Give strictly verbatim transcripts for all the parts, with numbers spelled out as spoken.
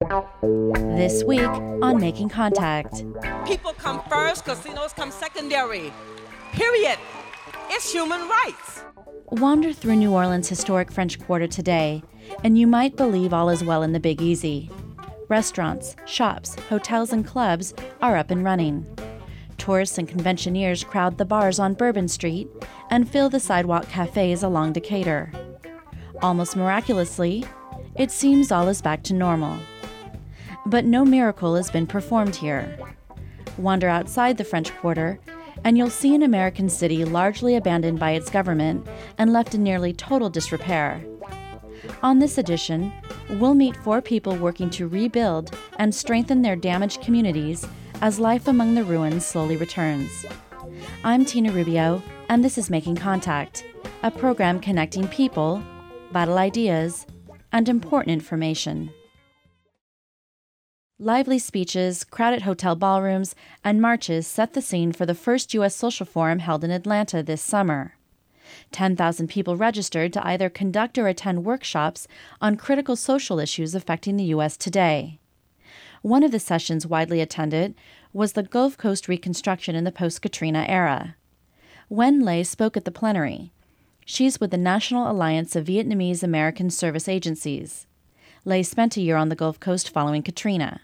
This week on Making Contact. People come first, casinos come secondary. Period. It's human rights. Wander through New Orleans' historic French Quarter today, and you might believe all is well in the Big Easy. Restaurants, shops, hotels, and clubs are up and running. Tourists and conventioneers crowd the bars on Bourbon Street and fill the sidewalk cafes along Decatur. Almost miraculously, it seems all is back to normal. But no miracle has been performed here. Wander outside the French Quarter, and you'll see an American city largely abandoned by its government and left in nearly total disrepair. On this edition, we'll meet four people working to rebuild and strengthen their damaged communities as life among the ruins slowly returns. I'm Tina Rubio, and this is Making Contact, a program connecting people, vital ideas, and important information. Lively speeches, crowded hotel ballrooms, and marches set the scene for the first U S Social Forum held in Atlanta this summer. ten thousand people registered to either conduct or attend workshops on critical social issues affecting the U S today. One of the sessions widely attended was the Gulf Coast reconstruction in the post-Katrina era. Wen Lê spoke at the plenary. She's with the National Alliance of Vietnamese American Service Agencies. Lê spent a year on the Gulf Coast following Katrina.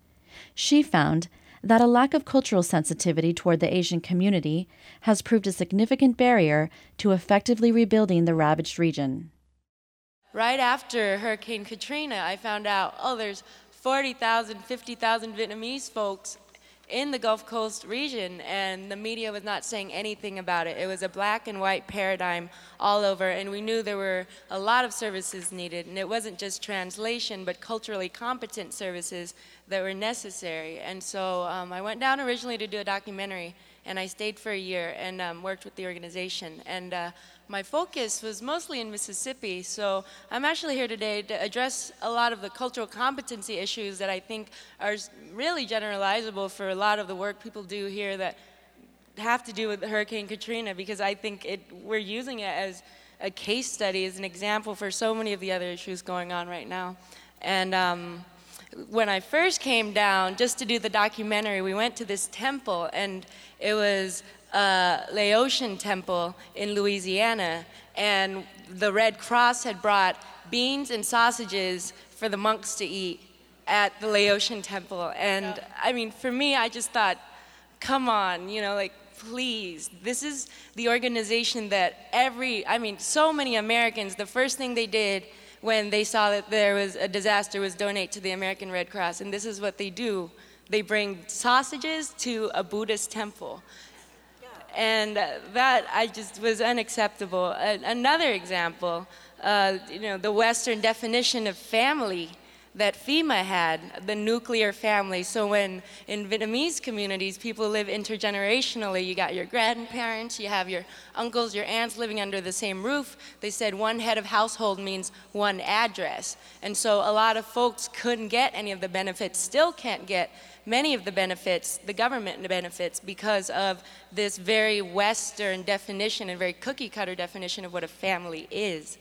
She found that a lack of cultural sensitivity toward the Asian community has proved a significant barrier to effectively rebuilding the ravaged region. Right after Hurricane Katrina, I found out, oh, there's forty thousand, fifty thousand Vietnamese folks in the Gulf Coast region, and the media was not saying anything about it. It was a black and white paradigm all over, and we knew there were a lot of services needed, and it wasn't just translation, but culturally competent services that were necessary. And so um, I went down originally to do a documentary, and I stayed for a year and um, worked with the organization. And uh, my focus was mostly in Mississippi, so I'm actually here today to address a lot of the cultural competency issues that I think are really generalizable for a lot of the work people do here that have to do with Hurricane Katrina, because I think it, we're using it as a case study, as an example for so many of the other issues going on right now. And um, when I first came down just to do the documentary, we went to this temple, and it was uh, Laotian temple in Louisiana, and the Red Cross had brought beans and sausages for the monks to eat at the Laotian temple. And I mean, for me, I just thought, come on, you know, like, please, this is the organization that every, I mean, so many Americans, the first thing they did when they saw that there was a disaster was donate to the American Red Cross, and this is what they do. They bring sausages to a Buddhist temple. And uh, that I just was unacceptable. Uh, another example, uh, you know, the Western definition of family that FEMA had, the nuclear family. So when in Vietnamese communities, people live intergenerationally, you got your grandparents, you have your uncles, your aunts living under the same roof. They said one head of household means one address. And so a lot of folks couldn't get any of the benefits, still can't get many of the benefits, the government benefits, because of this very Western definition and very cookie cutter definition of what a family is.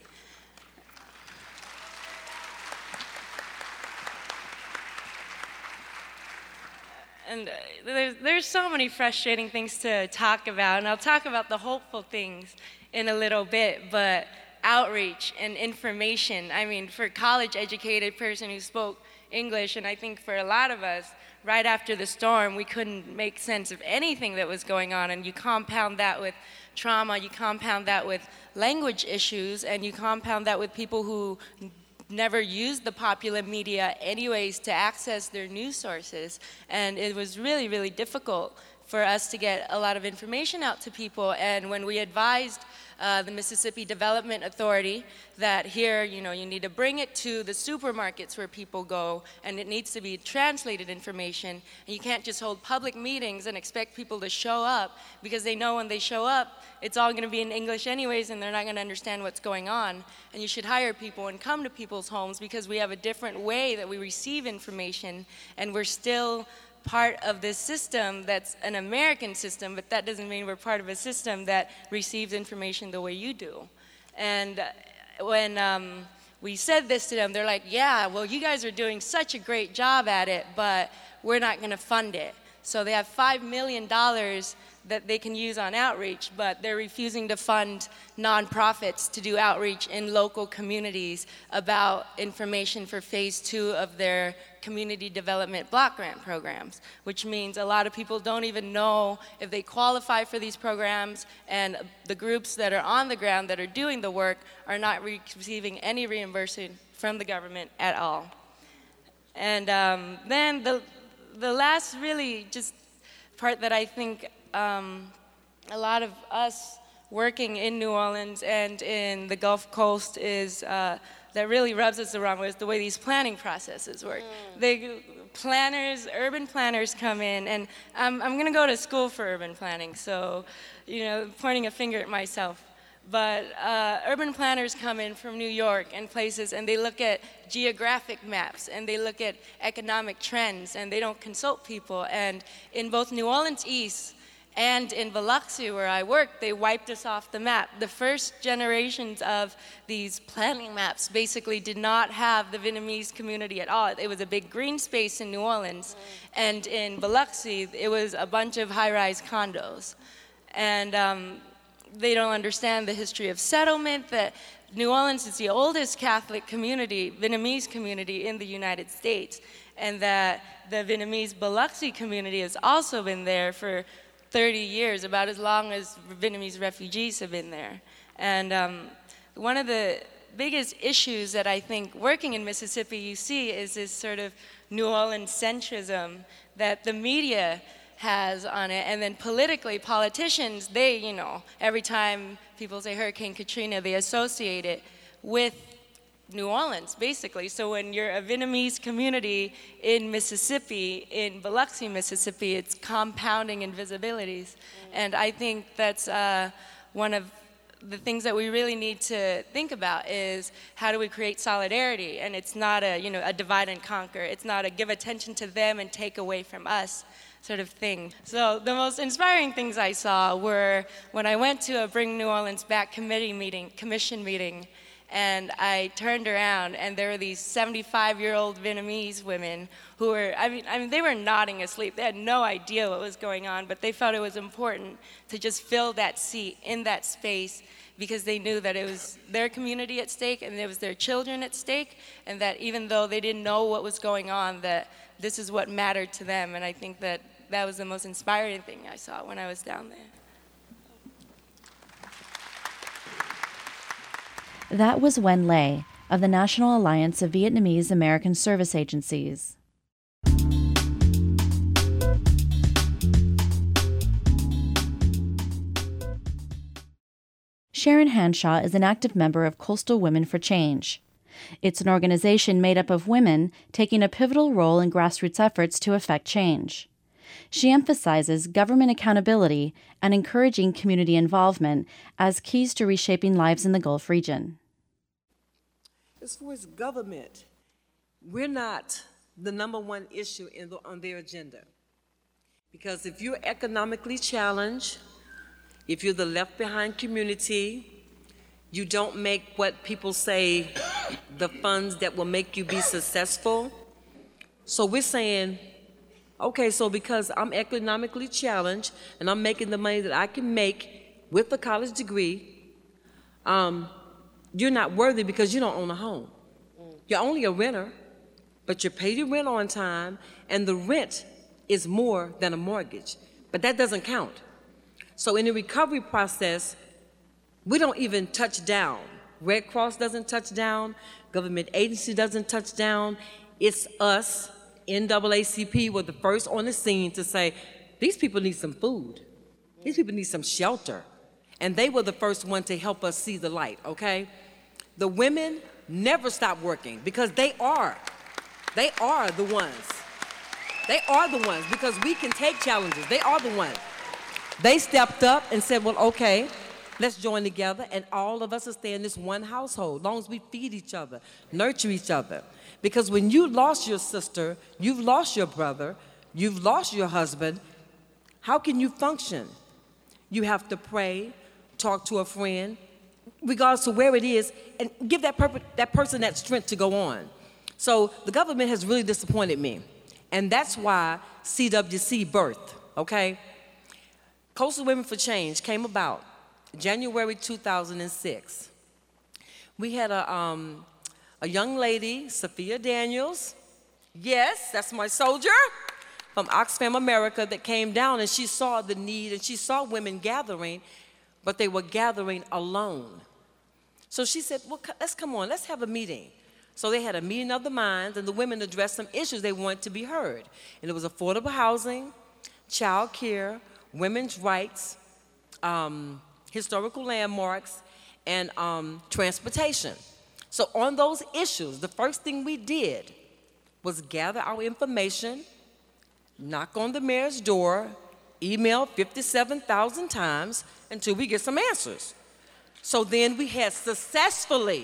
And uh, there's, there's so many frustrating things to talk about, and I'll talk about the hopeful things in a little bit, but outreach and information, I mean, for a college-educated person who spoke English, and I think for a lot of us, right after the storm, we couldn't make sense of anything that was going on, and you compound that with trauma, you compound that with language issues, and you compound that with people who never used the popular media anyways to access their news sources. And it was really, really difficult for us to get a lot of information out to people. And when we advised uh, the Mississippi Development Authority that here, you know, you need to bring it to the supermarkets where people go, and it needs to be translated information, and you can't just hold public meetings and expect people to show up, because they know when they show up, it's all going to be in English anyways, and they're not going to understand what's going on. And you should hire people and come to people's homes, because we have a different way that we receive information, and we're still part of this system that's an American system, but that doesn't mean we're part of a system that receives information the way you do. And when um, we said this to them, they're like, yeah, well, you guys are doing such a great job at it, but we're not going to fund it. So they have five million dollars that they can use on outreach, but they're refusing to fund nonprofits to do outreach in local communities about information for phase two of their community development block grant programs, which means a lot of people don't even know if they qualify for these programs, and the groups that are on the ground that are doing the work are not receiving any reimbursement from the government at all. And um, then the, the last really just part that I think Um, a lot of us working in New Orleans and in the Gulf Coast is, uh, that really rubs us the wrong way, is the way these planning processes work. Mm. They, planners, urban planners come in, and I'm, I'm gonna go to school for urban planning, so, you know, pointing a finger at myself. But uh, urban planners come in from New York and places, and they look at geographic maps, and they look at economic trends, and they don't consult people. And in both New Orleans East and in Biloxi, where I work, they wiped us off the map. The first generations of these planning maps basically did not have the Vietnamese community at all. It was a big green space in New Orleans, and in Biloxi, it was a bunch of high-rise condos. And um, they don't understand the history of settlement, that New Orleans is the oldest Catholic community, Vietnamese community in the United States, and that the Vietnamese Biloxi community has also been there for thirty years, about as long as Vietnamese refugees have been there. And um, one of the biggest issues that I think working in Mississippi you see is this sort of New Orleans centrism that the media has on it, and then politically, politicians, they, you know, every time people say Hurricane Katrina, they associate it with New Orleans, basically. So when you're a Vietnamese community in Mississippi, in Biloxi, Mississippi, it's compounding invisibilities. Mm. And I think that's uh, one of the things that we really need to think about is how do we create solidarity? And it's not a, you know, a divide and conquer. It's not a give attention to them and take away from us sort of thing. So the most inspiring things I saw were when I went to a Bring New Orleans Back committee meeting, commission meeting, and I turned around, and there were these seventy-five-year-old Vietnamese women who were, I mean, I mean, they were nodding asleep. They had no idea what was going on, but they felt it was important to just fill that seat in that space because they knew that it was their community at stake and it was their children at stake, and that even though they didn't know what was going on, that this is what mattered to them. And I think that that was the most inspiring thing I saw when I was down there. That was Wen Le of the National Alliance of Vietnamese American Service Agencies. Sharon Hanshaw is an active member of Coastal Women for Change. It's an organization made up of women taking a pivotal role in grassroots efforts to effect change. She emphasizes government accountability and encouraging community involvement as keys to reshaping lives in the Gulf region. As far as government, we're not the number one issue in the, on their agenda. Because if you're economically challenged, if you're the left behind community, you don't make what people say the funds that will make you be successful. So we're saying, okay, so because I'm economically challenged and I'm making the money that I can make with a college degree, um, you're not worthy because you don't own a home. You're only a renter, but you pay your rent on time, and the rent is more than a mortgage. But that doesn't count. So in the recovery process, we don't even touch down. Red Cross doesn't touch down. Government agency doesn't touch down. It's us, N double A C P, were the first on the scene to say, these people need some food. These people need some shelter. And they were the first one to help us see the light, okay? The women never stop working because they are. They are the ones. They are the ones because we can take challenges. They are the ones. They stepped up and said, well, okay, let's join together, and all of us will stay in this one household, as long as we feed each other, nurture each other. Because when you lost your sister, you've lost your brother, you've lost your husband, how can you function? You have to pray, talk to a friend, regardless of where it is, and give that, perp- that person that strength to go on. So the government has really disappointed me, and that's why C W C birthed, okay? Coastal Women for Change came about January two thousand six. We had a, um, a young lady, Sophia Daniels, yes, that's my soldier, from Oxfam America, that came down, and she saw the need, and she saw women gathering, but they were gathering alone. So she said, well, let's come on, let's have a meeting. So they had a meeting of the minds, and the women addressed some issues they wanted to be heard. And it was affordable housing, child care, women's rights, um, historical landmarks, and um, transportation. So on those issues, the first thing we did was gather our information, knock on the mayor's door, email fifty-seven thousand times until we get some answers. So then we had successfully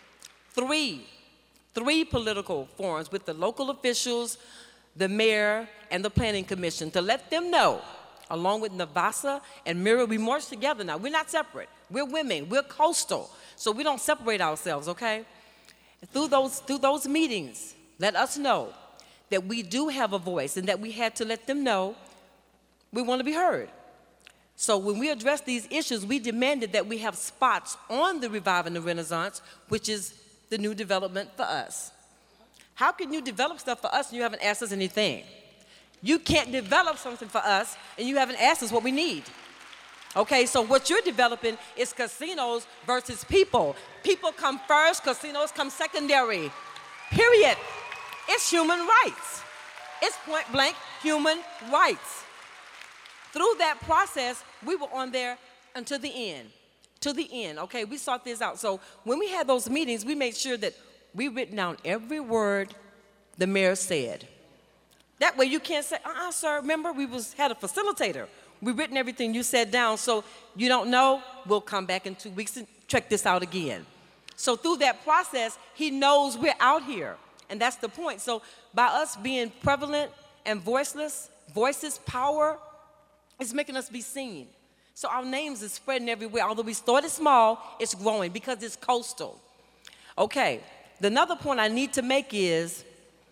three, three political forums with the local officials, the mayor, and the planning commission to let them know, along with Navasa and Mira, we march together now. We're not separate. We're women. We're coastal. So we don't separate ourselves, okay? Through those, through those meetings, let us know that we do have a voice and that we had to let them know we want to be heard. So when we address these issues, we demanded that we have spots on the Revive and the Renaissance, which is the new development for us. How can you develop stuff for us and you haven't asked us anything? You can't develop something for us and you haven't asked us what we need. Okay, so what you're developing is casinos versus people. People come first, casinos come secondary. Period. It's human rights. It's point blank human rights. Through that process, we were on there until the end. To the end, okay? We sought this out. So when we had those meetings, we made sure that we written down every word the mayor said. That way you can't say, uh-uh, sir, remember we was had a facilitator. We written everything you said down, so you don't know, we'll come back in two weeks and check this out again. So through that process, he knows we're out here, and that's the point. So by us being prevalent and voiceless, voices, power, it's making us be seen. So our names is spreading everywhere. Although we started small, it's growing because it's coastal. Okay, the another point I need to make is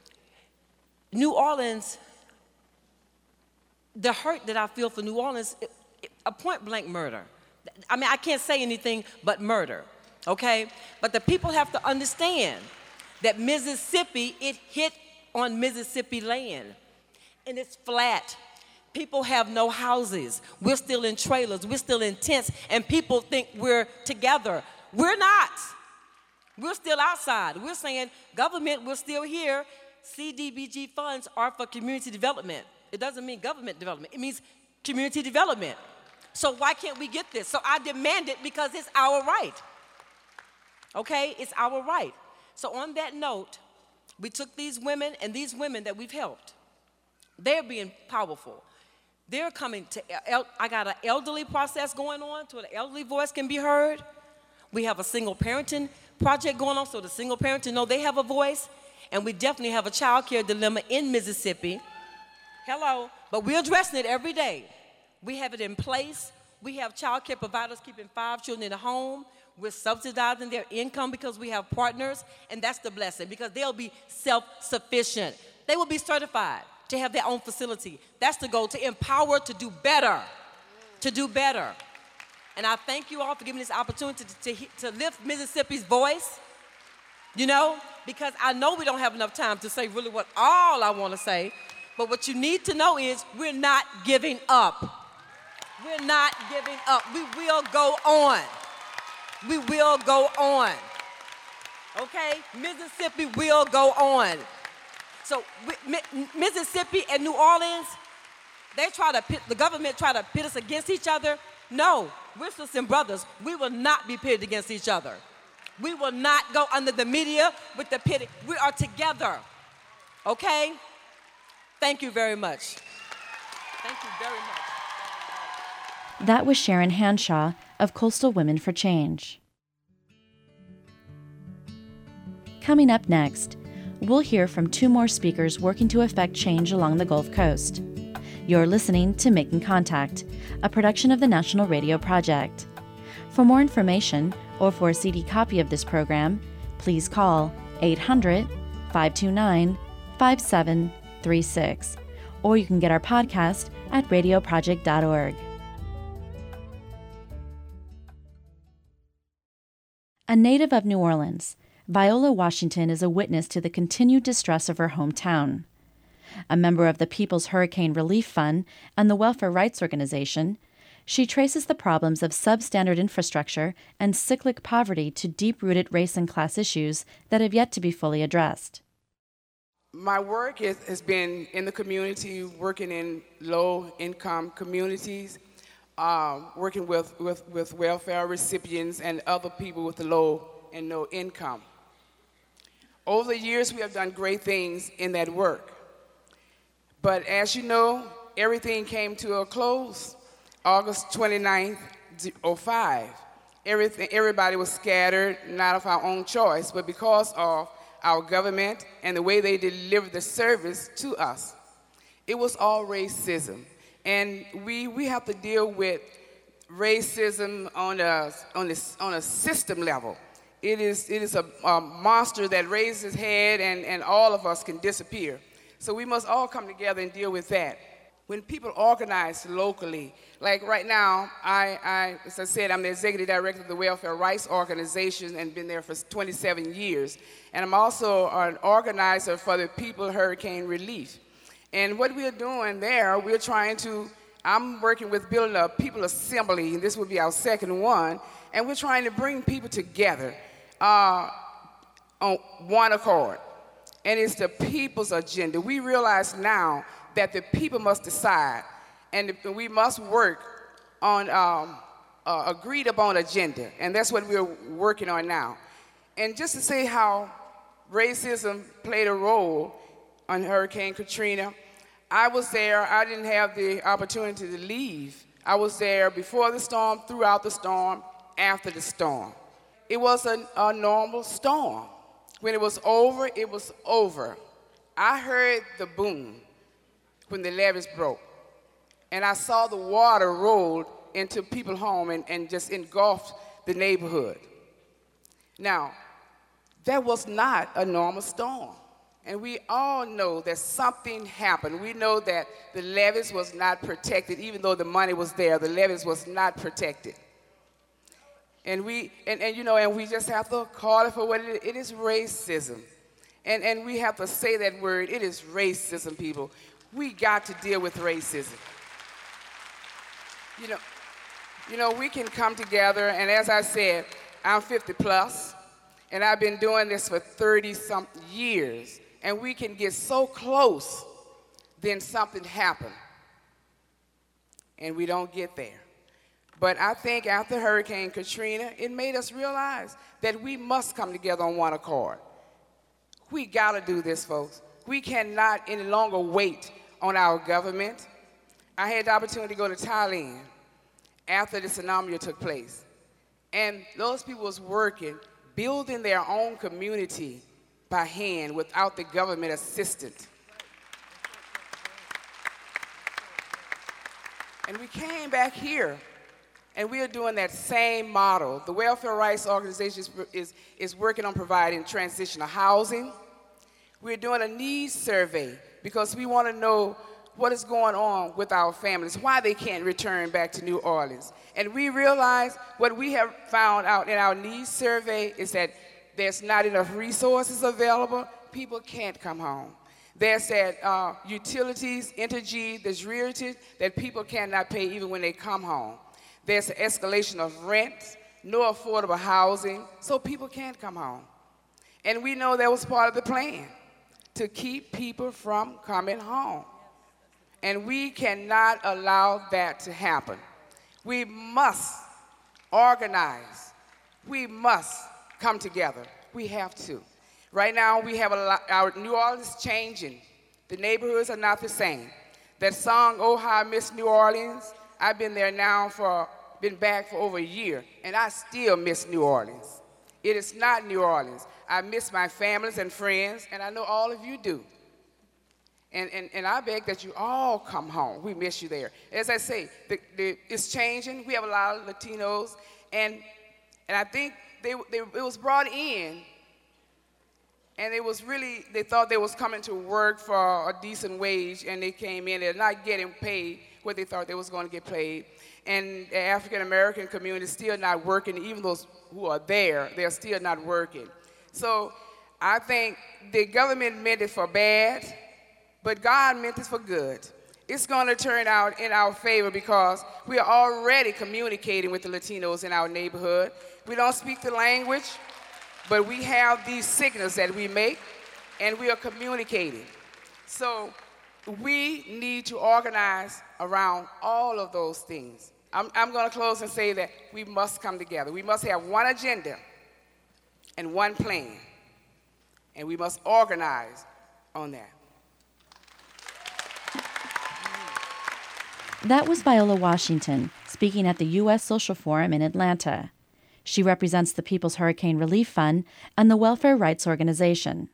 New Orleans, the hurt that I feel for New Orleans, it, it, a point blank murder. I mean, I can't say anything but murder, okay? But the people have to understand that Mississippi, it hit on Mississippi land, and it's flat. People have no houses. We're still in trailers. We're still in tents, and people think we're together. We're not. We're still outside. We're saying, government, we're still here. C D B G funds are for community development. It doesn't mean government development. It means community development. So why can't we get this? So I demand it because it's our right. Okay? It's our right. So on that note, we took these women, and these women that we've helped, they're being powerful. They're coming to, el- I got an elderly process going on so the elderly voice can be heard. We have a single parenting project going on so the single parents know they have a voice. And we definitely have a child care dilemma in Mississippi. Hello, but we're addressing it every day. We have it in place. We have child care providers keeping five children in a home. We're subsidizing their income because we have partners, and that's the blessing because they'll be self-sufficient. They will be certified to have their own facility. That's the goal, to empower to do better, to do better. And I thank you all for giving me this opportunity to, to, to lift Mississippi's voice, you know, because I know we don't have enough time to say really what all I want to say, but what you need to know is we're not giving up. We're not giving up. We will go on. We will go on. Okay? Mississippi will go on. So we, Mississippi and New Orleans, they try to pit, the government try to pit us against each other. No, we're sisters and brothers. We will not be pitted against each other. We will not go under the media with the pitting. We are together. Okay? Thank you very much. Thank you very much. That was Sharon Hanshaw of Coastal Women for Change. Coming up next, we'll hear from two more speakers working to effect change along the Gulf Coast. You're listening to Making Contact, a production of the National Radio Project. For more information, or for a C D copy of this program, please call eight hundred, five two nine, five seven three six, or you can get our podcast at radio project dot org. A native of New Orleans, Viola Washington is a witness to the continued distress of her hometown. A member of the People's Hurricane Relief Fund and the Welfare Rights Organization, she traces the problems of substandard infrastructure and cyclic poverty to deep-rooted race and class issues that have yet to be fully addressed. My work is, has been in the community, working in low-income communities, uh, working with, with, with welfare recipients and other people with low and no income. Over the years, we have done great things in that work. But as you know, everything came to a close August twenty-ninth, oh five. Everything, everybody was scattered, not of our own choice, but because of our government and the way they delivered the service to us. It was all racism. And we, we have to deal with racism on a, on a, on a system level. It is, it is a, a monster that raises its head, and, and all of us can disappear. So we must all come together and deal with that. When people organize locally, like right now, I, I, as I said, I'm the executive director of the Welfare Rights Organization and been there for twenty-seven years. And I'm also an organizer for the People Hurricane Relief. And what we're doing there, we're trying to, I'm working with building a people assembly, and this will be our second one, and we're trying to bring people together uh, on one accord. And it's the people's agenda. We realize now that the people must decide, and we must work on um, uh, agreed upon agenda, and that's what we're working on now. And just to say how racism played a role on Hurricane Katrina, I was there. I didn't have the opportunity to leave. I was there before the storm, throughout the storm, after the storm. It was a, a normal storm. When it was over, it was over. I heard the boom when the levees broke, and I saw the water roll into people's home and, and just engulfed the neighborhood. Now, that was not a normal storm, and we all know that something happened. We know that the levees was not protected, even though the money was there. The levees was not protected. And we, and, and you know, and we just have to call it for what it is. It is racism. And, and we have to say that word. It is racism, people. We got to deal with racism. You know, you know, we can come together, and as I said, I'm fifty plus, and I've been doing this for thirty some years, and we can get so close, then something happens, and we don't get there. But I think after Hurricane Katrina, it made us realize that we must come together on one accord. We gotta do this, folks. We cannot any longer wait on our government. I had the opportunity to go to Thailand after the tsunami took place. And those people was working, building their own community by hand without the government assistance. And we came back here, and we are doing that same model. The Welfare Rights Organization is, is, is working on providing transitional housing. We're doing a needs survey because we want to know what is going on with our families, why they can't return back to New Orleans. And we realize what we have found out in our needs survey is that there's not enough resources available. People can't come home. There's that uh, utilities, energy, there's realty that people cannot pay even when they come home. There's an escalation of rent, no affordable housing, so people can't come home. And we know that was part of the plan, to keep people from coming home. And we cannot allow that to happen. We must organize. We must come together. We have to. Right now, we have a lot, our New Orleans is changing. The neighborhoods are not the same. That song, Oh, How I Miss New Orleans, I've been there now for, been back for over a year, and I still miss New Orleans. It is not New Orleans. I miss my families and friends, and I know all of you do. And, and, and I beg that you all come home. We miss you there. As I say, the, the, it's changing. We have a lot of Latinos, and, and I think they, they, it was brought in, and it was really, they thought they was coming to work for a decent wage, and they came in, they're not getting paid what they thought they was going to get paid. And the African-American community is still not working, even those who are there, they're still not working. So I think the government meant it for bad, but God meant it for good. It's going to turn out in our favor because we are already communicating with the Latinos in our neighborhood. We don't speak the language, but we have these signals that we make, and we are communicating. So we need to organize around all of those things. I'm, I'm going to close and say that we must come together. We must have one agenda and one plan, and we must organize on that. That was Viola Washington speaking at the U S Social Forum in Atlanta. She represents the People's Hurricane Relief Fund and the Welfare Rights Organization.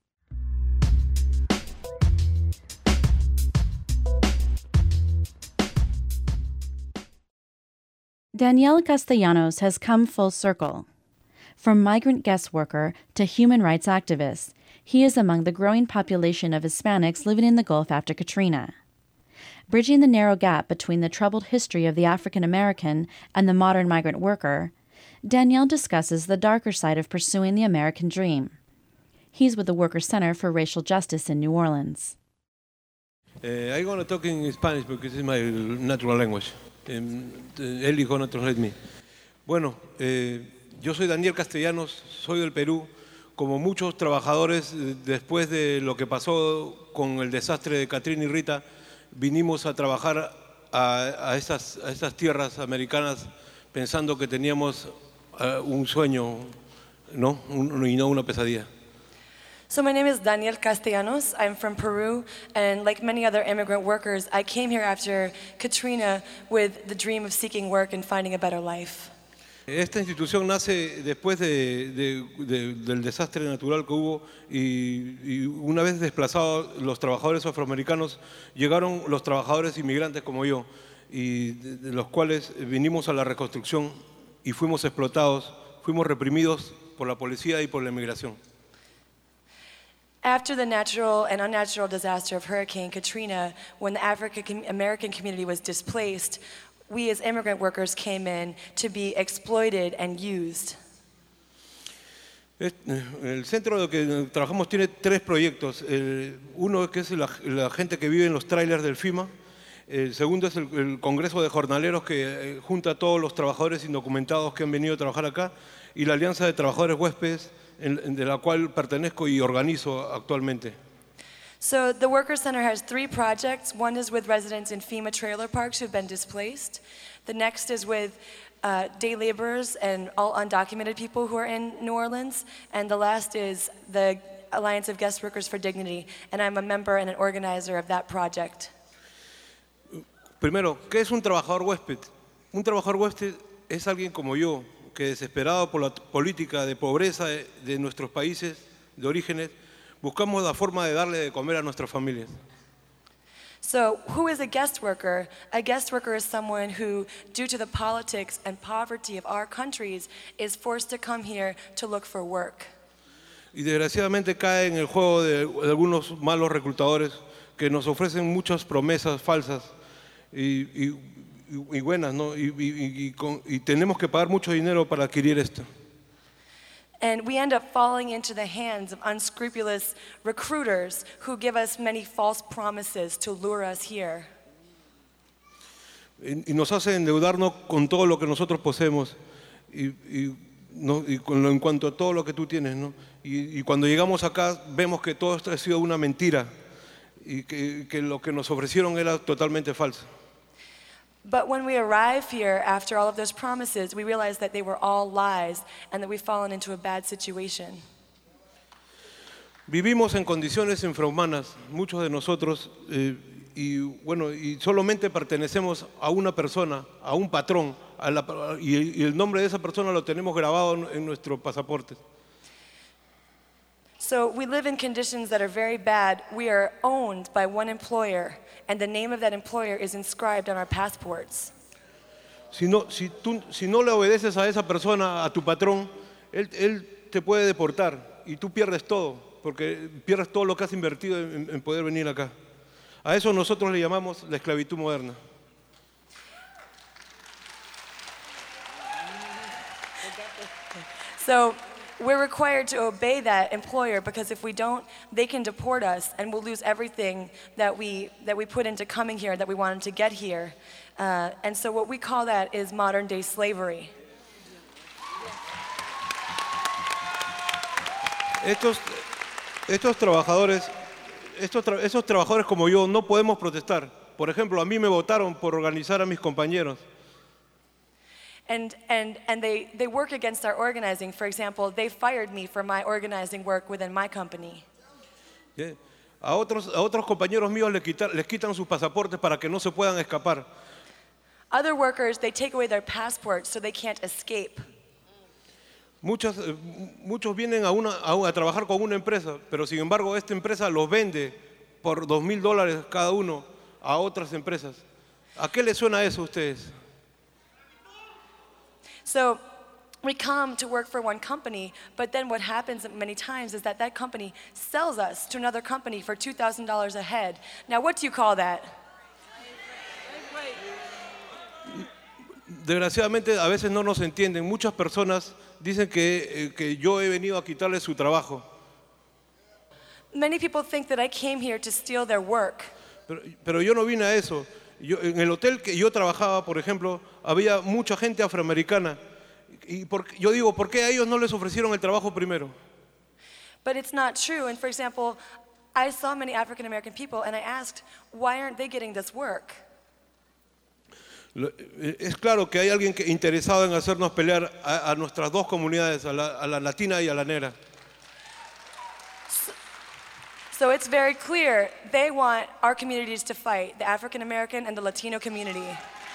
Danielle Castellanos has come full circle. From migrant guest worker to human rights activist, he is among the growing population of Hispanics living in the Gulf after Katrina. Bridging the narrow gap between the troubled history of the African American and the modern migrant worker, Danielle discusses the darker side of pursuing the American dream. He's with the Worker Center for Racial Justice in New Orleans. Uh, I'm going to talk in Spanish because it's my natural language. Um, él is going to translate me. Bueno, eh, yo soy Daniel Castellanos, soy del Perú. Como muchos trabajadores, después de lo que pasó con el desastre de Katrina y Rita, vinimos a trabajar a, a, estas, a estas tierras americanas pensando que teníamos uh, un sueño, ¿no? Un, y no una pesadilla. So my name is Daniel Castellanos. I'm from Peru, and like many other immigrant workers, I came here after Katrina with the dream of seeking work and finding a better life. Esta institución nace después de, de, de, del desastre natural que hubo y, y una vez desplazados los trabajadores afroamericanos, llegaron los trabajadores inmigrantes como yo, y de, de los cuales vinimos a la reconstrucción y fuimos explotados, fuimos reprimidos por la policía y por la inmigración. After the natural and unnatural disaster of Hurricane Katrina, when the African American community was displaced, we as immigrant workers came in to be exploited and used. El centro de que trabajamos tiene tres proyectos. El, uno que es la, la gente que vive en los trailers del FEMA. El segundo es el, el Congreso de Jornaleros que junta a todos los trabajadores indocumentados que han venido a trabajar acá. Y la Alianza de Trabajadores Huéspedes, en, de la cual pertenezco y organizo actualmente. So the Worker Center has three projects. One is with residents in FEMA trailer parks who've been displaced. The next is with uh, day laborers and all undocumented people who are in New Orleans. And the last is the Alliance of Guest Workers for Dignity. And I'm a member and an organizer of that project. Primero, ¿qué es un trabajador huésped? Un trabajador huésped es alguien como yo, que desesperado por la política de pobreza de, de nuestros países de orígenes, buscamos la forma de darle de comer a nuestras familias. So, who is a guest worker? A guest worker is someone who, due to the politics and poverty of our countries, is forced to come here to look for work. Y desgraciadamente cae en el juego de, de algunos malos reclutadores que nos ofrecen muchas promesas falsas y, y, y buenas, ¿no? Y, y, y, con, y tenemos que pagar mucho dinero para adquirir esto. And we end up falling into the hands of unscrupulous recruiters who give us many false promises to lure us here. Y, y nos hace endeudarnos con todo lo que nosotros poseemos y, y, no, y con lo, en cuanto a todo lo que tú tienes, ¿no? Y, y cuando llegamos acá vemos que todo esto ha sido una mentira y que, que lo que nos ofrecieron era totalmente falso. But when we arrive here after all of those promises, we realize that they were all lies and that we've fallen into a bad situation. Vivimos en condiciones infrahumanas, muchos de nosotros, eh, y bueno, y solamente pertenecemos a una persona, a un patrón, a la, y, y el nombre de esa persona lo tenemos grabado en, en nuestro pasaporte. So we live in conditions that are very bad. We are owned by one employer, and the name of that employer is inscribed on our passports. Si no, si tú, si no le obedeces a esa persona, a tu patrón, él, él te puede deportar y tú pierdes todo, porque pierdes todo lo que has invertido en, en poder venir acá. A eso nosotros le llamamos la esclavitud moderna. So we're required to obey that employer because if we don't, they can deport us and we'll lose everything that we, that we put into coming here, that we wanted to get here. Uh, and so what we call that is modern day slavery. Estos, estos trabajadores, estos tra esos trabajadores como yo no podemos protestar. Por ejemplo, a mí me votaron por organizar a mis compañeros. And, and, and they, they work against our organizing. For example, they fired me for my organizing work within my company. Yeah. A, otros, a otros compañeros míos les, quitar, les quitan sus pasaportes para que no se puedan escapar. Other workers, they take away their passports so they can't escape. Muchos, muchos vienen a, una, a, a trabajar con una empresa, pero sin embargo esta empresa los vende por dos mil dólares cada uno a otras empresas. ¿A qué les suena eso a ustedes? So we come to work for one company, but then what happens many times is that that company sells us to another company for two thousand dollars a head. Now, what do you call that? Desgraciadamente a veces no nos entienden. Muchas personas dicen que, eh, que yo he venido a quitarles su trabajo. Many people think that I came here to steal their work. Pero, pero yo no vine a eso. Yo, en el hotel que yo trabajaba, por ejemplo, había mucha gente afroamericana. Y por, yo digo, ¿por qué a ellos no les ofrecieron el trabajo primero? But it's not true. And for example, I saw many African American people and I asked, why aren't they getting this work? Es claro que hay alguien que, interesado en hacernos pelear a, a nuestras dos comunidades, a la, a la latina y a la negra. So, so it's very clear they want our communities to fight, the African American and the Latino community.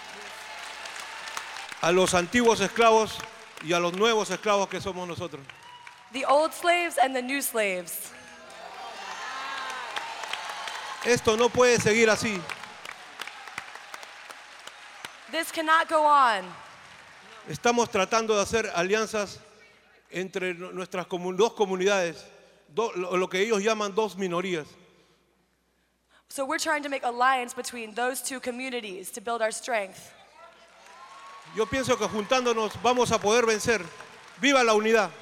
A los antiguos esclavos y a los nuevos esclavos que somos nosotros. The old slaves and the new slaves. Esto no puede seguir así. This cannot go on. Estamos tratando de hacer alianzas entre nuestras comun dos comunidades, do lo, lo que ellos llaman dos minorías. So we're trying to make alliance between those two communities to build our strength. Yo pienso que juntándonos vamos a poder vencer. ¡Viva la unidad!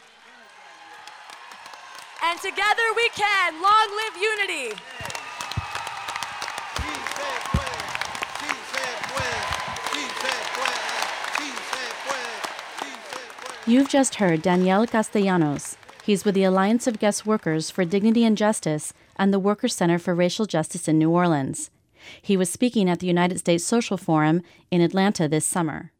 And together we can. Long live unity. You've just heard Daniel Castellanos. He's with the Alliance of Guest Workers for Dignity and Justice and the Workers Center for Racial Justice in New Orleans. He was speaking at the United States Social Forum in Atlanta this summer.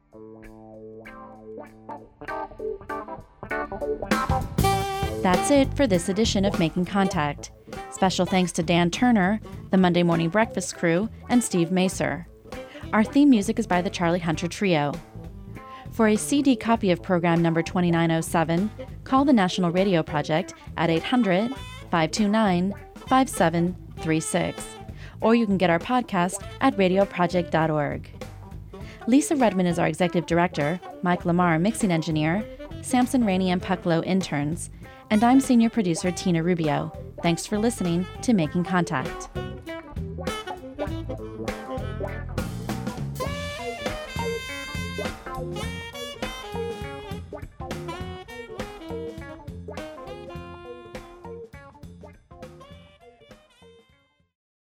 That's it for this edition of Making Contact. Special thanks to Dan Turner, the Monday Morning Breakfast crew, and Steve Macer. Our theme music is by the Charlie Hunter Trio. For a C D copy of program number twenty-nine oh seven, call the National Radio Project at eight hundred, five two nine, five seven three six. Or you can get our podcast at radio project dot org. Lisa Redman is our executive director, Mike Lamar, mixing engineer, Samson Rainey and Puck Lowe, interns, and I'm senior producer Tina Rubio. Thanks for listening to Making Contact.